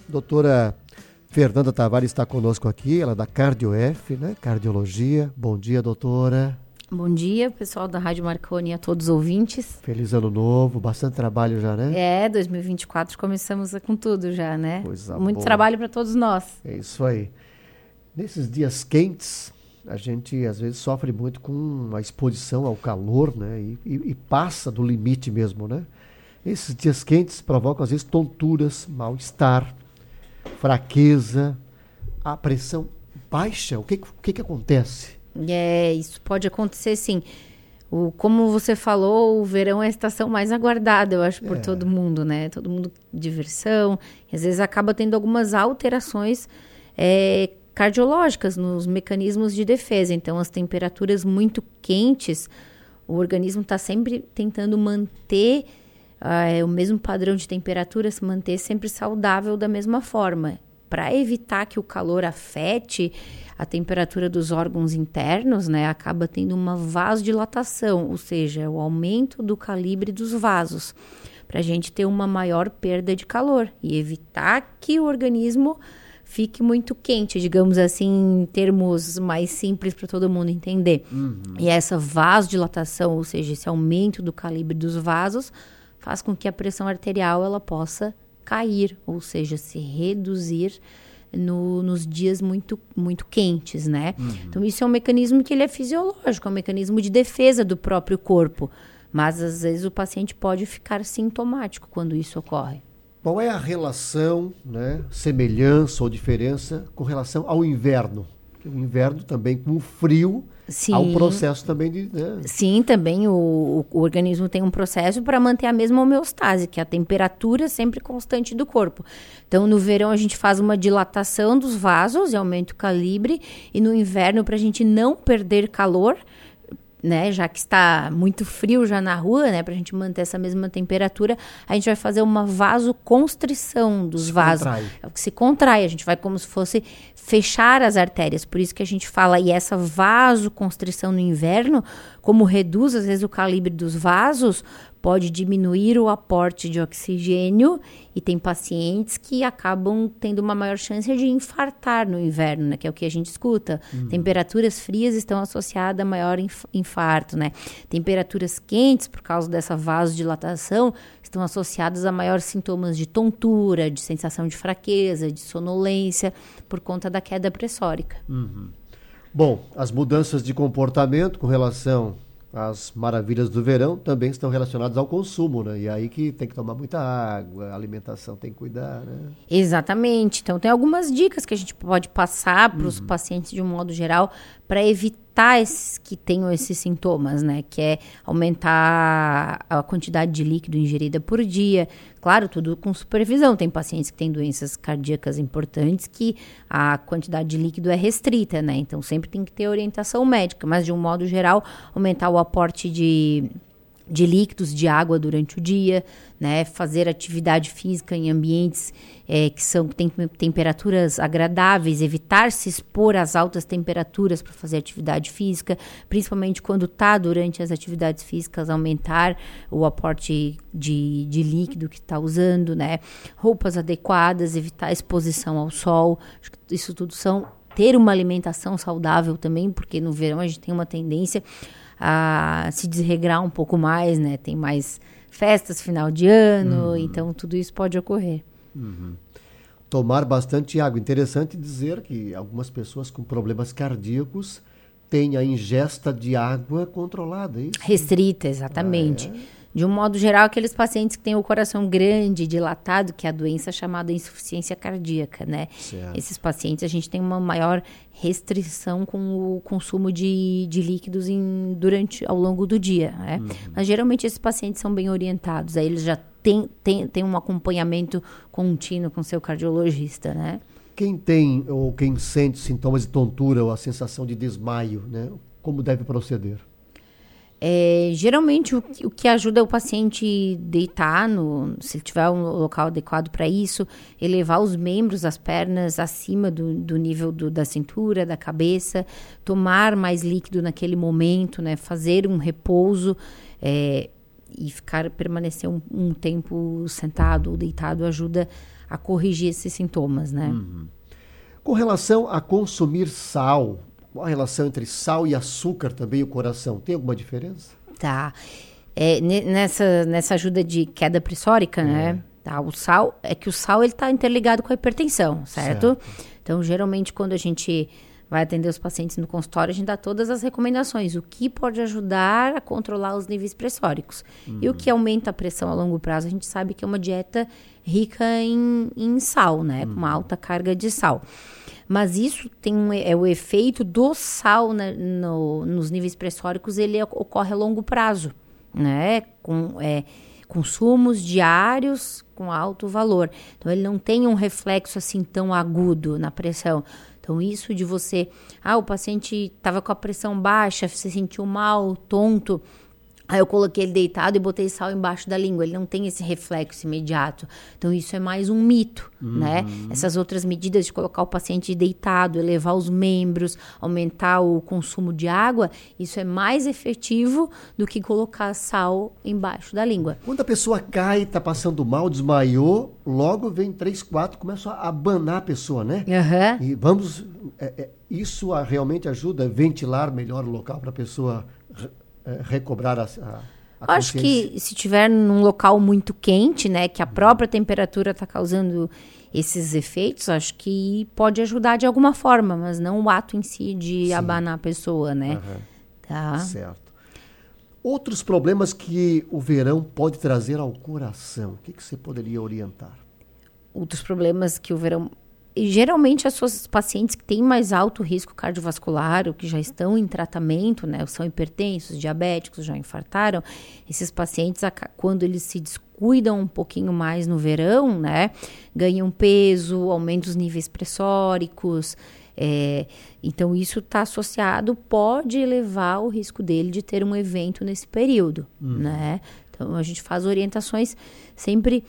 Doutora Fernanda Tavares está conosco aqui, ela é da CardioF, né? Cardiologia. Bom dia, doutora. Bom dia, pessoal da Rádio Marconi e a todos os ouvintes. Feliz ano novo, bastante trabalho já, né? 2024 começamos com tudo já, né? Coisa Muito boa. trabalho para todos nós. É isso aí. Nesses dias quentes, a gente às vezes sofre muito com a exposição ao calor, né? E passa do limite mesmo, né? Esses dias quentes provocam às vezes tonturas, mal-estar, fraqueza, a pressão baixa. O que acontece? Isso pode acontecer sim. Como você falou, o verão é a estação mais aguardada, eu acho, por todo mundo, né? Todo mundo diversão. E às vezes acaba tendo algumas alterações cardiológicas nos mecanismos de defesa. Então, as temperaturas muito quentes, o organismo está sempre tentando manter o mesmo padrão de temperatura, se manter sempre saudável da mesma forma. Para evitar que o calor afete a temperatura dos órgãos internos, né, acaba tendo uma vasodilatação, ou seja, o aumento do calibre dos vasos, para a gente ter uma maior perda de calor e evitar que o organismo fique muito quente, digamos assim, em termos mais simples para todo mundo entender. E essa vasodilatação, ou seja, esse aumento do calibre dos vasos, faz com que a pressão arterial ela possa cair, ou seja, se reduzir nos dias muito, muito quentes, né? Então, isso é um mecanismo que ele é fisiológico, é um mecanismo de defesa do próprio corpo. Mas, às vezes, o paciente pode ficar sintomático quando isso ocorre. Qual é a relação, né, semelhança ou diferença com relação ao inverno? Porque o inverno também, com o frio, Sim. há um processo também de... Né? Sim, também o organismo tem um processo para manter a mesma homeostase, que é a temperatura sempre constante do corpo. Então, no verão, a gente faz uma dilatação dos vasos e aumenta o calibre. E no inverno, para a gente não perder calor, né, já que está muito frio já na rua, né, para a gente manter essa mesma temperatura, a gente vai fazer uma vasoconstrição dos vasos. É o que se contrai, a gente vai como se fosse fechar as artérias, por isso que a gente fala, e essa vasoconstrição no inverno, como reduz às vezes o calibre dos vasos, pode diminuir o aporte de oxigênio e tem pacientes que acabam tendo uma maior chance de infartar no inverno, né? Que é o que a gente escuta. Temperaturas frias estão associadas a maior infarto, né? Temperaturas quentes, por causa dessa vasodilatação, estão associadas a maiores sintomas de tontura, de sensação de fraqueza, de sonolência, por conta da queda pressórica. Bom, as mudanças de comportamento com relação às maravilhas do verão também estão relacionadas ao consumo, né? E aí que tem que tomar muita água, a alimentação tem que cuidar, né? Exatamente. Então, tem algumas dicas que a gente pode passar para os pacientes de um modo geral para evitar que tenham esses sintomas, né? Que é aumentar a quantidade de líquido ingerida por dia. Claro, tudo com supervisão. Tem pacientes que têm doenças cardíacas importantes que a quantidade de líquido é restrita, né? Então, sempre tem que ter orientação médica. Mas, de um modo geral, aumentar o aporte de líquidos, de água durante o dia, né? Fazer atividade física em ambientes que têm temperaturas agradáveis, evitar se expor às altas temperaturas para fazer atividade física, principalmente quando está durante as atividades físicas, aumentar o aporte de líquido que está usando, né? Roupas adequadas, evitar exposição ao sol, acho que isso tudo ter uma alimentação saudável também, porque no verão a gente tem uma tendência a se desregrar um pouco mais, né? Tem mais festas, final de ano, então tudo isso pode ocorrer. Tomar bastante água. Interessante dizer que algumas pessoas com problemas cardíacos têm a ingesta de água controlada, é isso? Restrita, exatamente. De um modo geral, aqueles pacientes que têm o coração grande, dilatado, que é a doença chamada insuficiência cardíaca, né? Certo. Esses pacientes, a gente tem uma maior restrição com o consumo de líquidos ao longo do dia, né? Mas, geralmente, esses pacientes são bem orientados. Aí eles já têm um acompanhamento contínuo com seu cardiologista, né? Quem tem ou quem sente sintomas de tontura ou a sensação de desmaio, né? Como deve proceder? Geralmente o que ajuda o paciente deitar, se ele tiver um local adequado para isso, elevar os membros, as pernas acima do nível da cintura, da cabeça, tomar mais líquido naquele momento, né? Fazer um repouso, E permanecer um tempo sentado ou deitado ajuda a corrigir esses sintomas, né? Com relação a consumir sal, qual a relação entre sal e açúcar também, o coração? Tem alguma diferença? Tá. Nessa ajuda de queda pressórica, né? Tá, o sal ele está interligado com a hipertensão, certo? Então, geralmente, quando a gente vai atender os pacientes no consultório, a gente dá todas as recomendações. O que pode ajudar a controlar os níveis pressóricos. E o que aumenta a pressão a longo prazo, a gente sabe que é uma dieta rica em sal, né? Com uma alta carga de sal. Mas isso é o efeito do sal, né, nos níveis pressóricos, ele ocorre a longo prazo, né? Com consumos diários com alto valor. Então, ele não tem um reflexo assim tão agudo na pressão. Então, isso de você... o paciente estava com a pressão baixa, se sentiu mal, tonto. Aí eu coloquei ele deitado e botei sal embaixo da língua. Ele não tem esse reflexo imediato. Então, isso é mais um mito, né? Essas outras medidas de colocar o paciente deitado, elevar os membros, aumentar o consumo de água, isso é mais efetivo do que colocar sal embaixo da língua. Quando a pessoa cai, está passando mal, desmaiou, logo vem 3, 4, começa a abanar a pessoa, né? E vamos... isso realmente ajuda a ventilar melhor o local para a pessoa... recobrar a consciência. Acho que se tiver num local muito quente, né, que a própria temperatura está causando esses efeitos, acho que pode ajudar de alguma forma, mas não o ato em si de abanar a pessoa, né? Tá. Certo. Outros problemas que o verão pode trazer ao coração, o que você poderia orientar? Outros problemas que o verão... E geralmente as suas pacientes que têm mais alto risco cardiovascular, ou que já estão em tratamento, né, são hipertensos, diabéticos, já infartaram, esses pacientes, quando eles se descuidam um pouquinho mais no verão, né, ganham peso, aumentam os níveis pressóricos, então isso está associado, pode elevar o risco dele de ter um evento nesse período, né? Então a gente faz orientações sempre...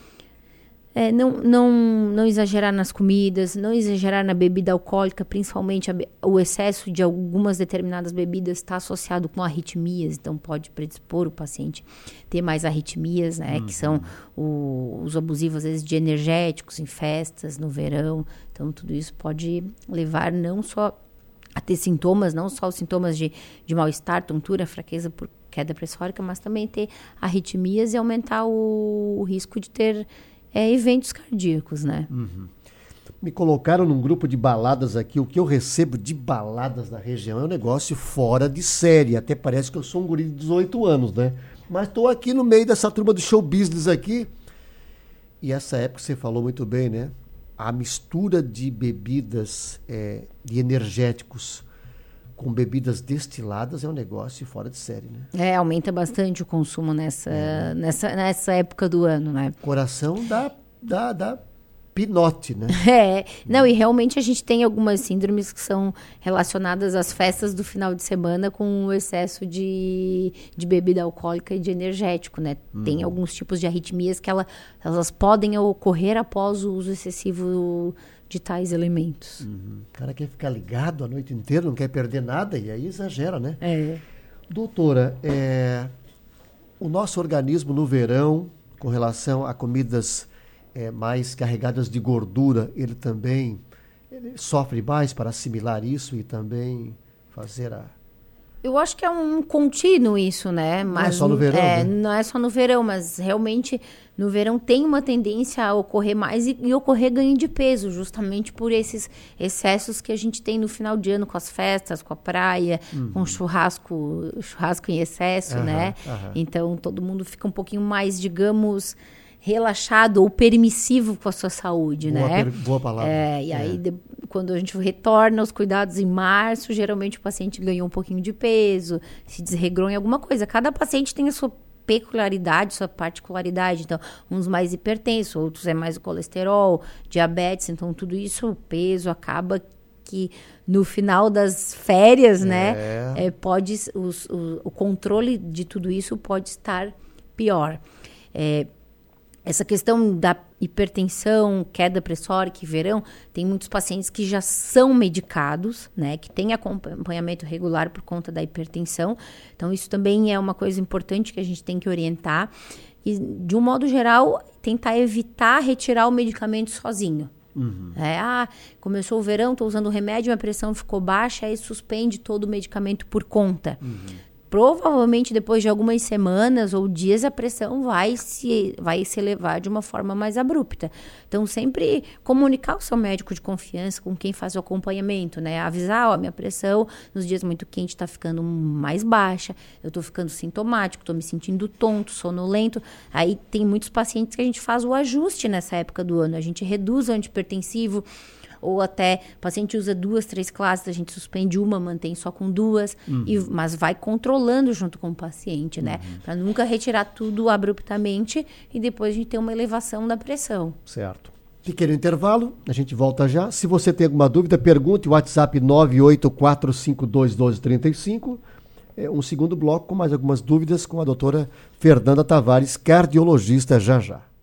não exagerar nas comidas, não exagerar na bebida alcoólica, principalmente o excesso de algumas determinadas bebidas está associado com arritmias, então pode predispor o paciente a ter mais arritmias, né, que são os abusivos, às vezes, de energéticos em festas, no verão. Então, tudo isso pode levar não só a ter sintomas, não só os sintomas de mal-estar, tontura, fraqueza por queda pressórica, mas também ter arritmias e aumentar o risco de ter... eventos cardíacos, né? Me colocaram num grupo de baladas aqui. O que eu recebo de baladas na região é um negócio fora de série. Até parece que eu sou um guri de 18 anos, né? Mas estou aqui no meio dessa turma do show business aqui. E essa época você falou muito bem, né? A mistura de bebidas, de energéticos com bebidas destiladas é um negócio fora de série, né? Aumenta bastante o consumo nessa época do ano, né? Coração dá pinote, né? Não, e realmente a gente tem algumas síndromes que são relacionadas às festas do final de semana com o excesso de bebida alcoólica e de energético, né? Tem alguns tipos de arritmias que elas podem ocorrer após o uso excessivo de tais elementos. O cara quer ficar ligado a noite inteira, não quer perder nada, e aí exagera, né? Doutora, o nosso organismo no verão, com relação a comidas mais carregadas de gordura, ele sofre mais para assimilar isso e também fazer Eu acho que é um contínuo isso, né? Mas, não é só no verão, né? Não é só no verão, mas realmente no verão tem uma tendência a ocorrer mais e ocorrer ganho de peso, justamente por esses excessos que a gente tem no final de ano com as festas, com a praia, com churrasco em excesso, né? Então todo mundo fica um pouquinho mais, digamos, relaxado ou permissivo com a sua saúde, né? Boa palavra. E aí, quando a gente retorna aos cuidados em março, geralmente o paciente ganhou um pouquinho de peso, se desregrou em alguma coisa. Cada paciente tem a sua peculiaridade, sua particularidade. Então, uns mais hipertensos, outros é mais o colesterol, diabetes. Então, tudo isso, o peso, acaba que no final das férias, né? O controle de tudo isso pode estar pior. Essa questão da hipertensão, queda pressórica e verão, tem muitos pacientes que já são medicados, né? Que têm acompanhamento regular por conta da hipertensão. Então, isso também é uma coisa importante que a gente tem que orientar. E, de um modo geral, tentar evitar retirar o medicamento sozinho. Começou o verão, estou usando o remédio, minha pressão ficou baixa, aí suspende todo o medicamento por conta. Provavelmente depois de algumas semanas ou dias a pressão vai se elevar de uma forma mais abrupta. Então, sempre comunicar o seu médico de confiança com quem faz o acompanhamento, né? Avisar, minha pressão nos dias muito quentes está ficando mais baixa, eu estou ficando sintomático, estou me sentindo tonto, sonolento. Aí tem muitos pacientes que a gente faz o ajuste nessa época do ano, a gente reduz o antihipertensivo, ou até o paciente usa 2, 3 classes, a gente suspende uma, mantém só com 2, mas vai controlando junto com o paciente, né? Para nunca retirar tudo abruptamente e depois a gente ter uma elevação da pressão. Certo. Pequeno intervalo, a gente volta já. Se você tem alguma dúvida, pergunte, o WhatsApp 984521235. Um segundo bloco com mais algumas dúvidas com a doutora Fernanda Tavares, cardiologista, já já.